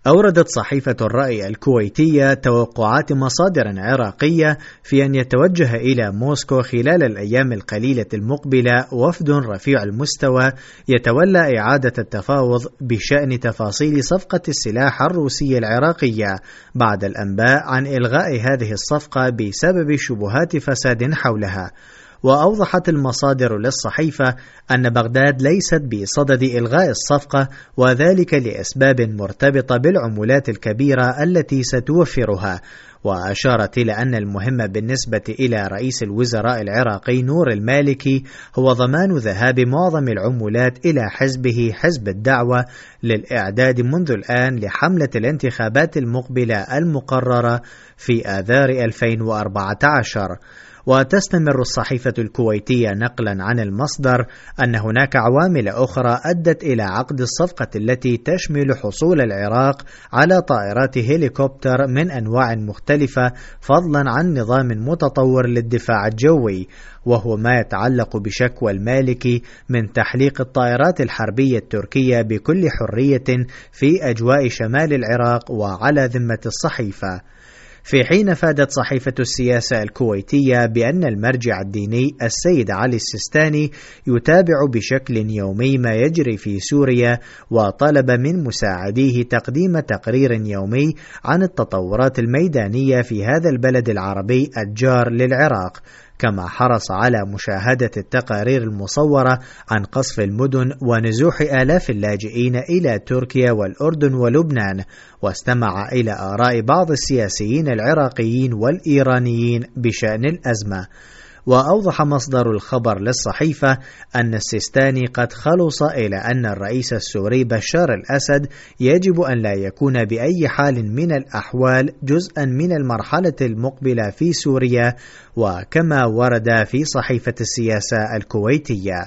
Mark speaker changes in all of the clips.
Speaker 1: أوردت صحيفة الرأي الكويتية توقعات مصادر عراقية في أن يتوجه إلى موسكو خلال الأيام القليلة المقبلة وفد رفيع المستوى يتولى إعادة التفاوض بشأن تفاصيل صفقة السلاح الروسي العراقية بعد الأنباء عن إلغاء هذه الصفقة بسبب شبهات فساد حولها. وأوضحت المصادر للصحيفة أن بغداد ليست بصدد إلغاء الصفقة، وذلك لأسباب مرتبطة بالعمولات الكبيرة التي ستوفرها. وأشارت إلى أن المهم بالنسبة إلى رئيس الوزراء العراقي نور المالكي هو ضمان ذهاب معظم العمولات إلى حزبه حزب الدعوة للإعداد منذ الآن لحملة الانتخابات المقبلة المقررة في آذار 2014. وتستمر الصحيفة الكويتية نقلا عن المصدر أن هناك عوامل أخرى أدت إلى عقد الصفقة التي تشمل حصول العراق على طائرات هليكوبتر من أنواع مختلفة فضلا عن نظام متطور للدفاع الجوي، وهو ما يتعلق بشكوى المالكي من تحليق الطائرات الحربية التركية بكل حرية في أجواء شمال العراق وعلى ذمة الصحيفة. في حين فادت صحيفة السياسة الكويتية بأن المرجع الديني السيد علي السيستاني يتابع بشكل يومي ما يجري في سوريا، وطلب من مساعديه تقديم تقرير يومي عن التطورات الميدانية في هذا البلد العربي الجار للعراق، كما حرص على مشاهدة التقارير المصورة عن قصف المدن ونزوح آلاف اللاجئين إلى تركيا والأردن ولبنان، واستمع إلى آراء بعض السياسيين العراقيين والإيرانيين بشأن الأزمة. وأوضح مصدر الخبر للصحيفة أن السيستاني قد خلص إلى أن الرئيس السوري بشار الأسد يجب أن لا يكون بأي حال من الأحوال جزءا من المرحلة المقبلة في سوريا، وكما ورد في صحيفة السياسة الكويتية.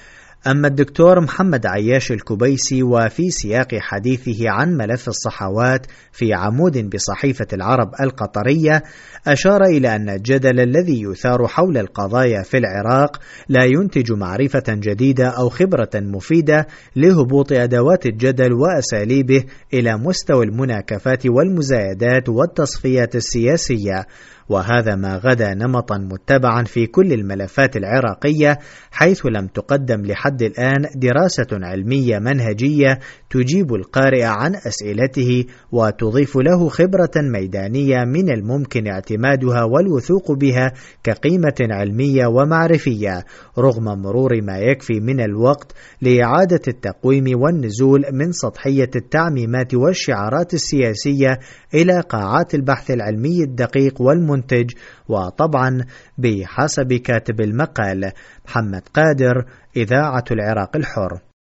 Speaker 1: أما الدكتور محمد عياش الكبيسي وفي سياق حديثه عن ملف الصحوات في عمود بصحيفة العرب القطرية أشار إلى أن الجدل الذي يثار حول القضايا في العراق لا ينتج معرفة جديدة أو خبرة مفيدة لهبوط أدوات الجدل وأساليبه إلى مستوى المناكفات والمزايدات والتصفيات السياسية، وهذا ما غدا نمطا متبعا في كل الملفات العراقية، حيث لم تقدم لحد الآن دراسة علمية منهجية تجيب القارئ عن أسئلته وتضيف له خبرة ميدانية من الممكن اعتمادها والوثوق بها كقيمة علمية ومعرفية، رغم مرور ما يكفي من الوقت لإعادة التقويم والنزول من سطحية التعميمات والشعارات السياسية إلى قاعات البحث العلمي الدقيق والمنتج، وطبعا بحسب كاتب المقال محمد قادر، إذاعة العراق الحر.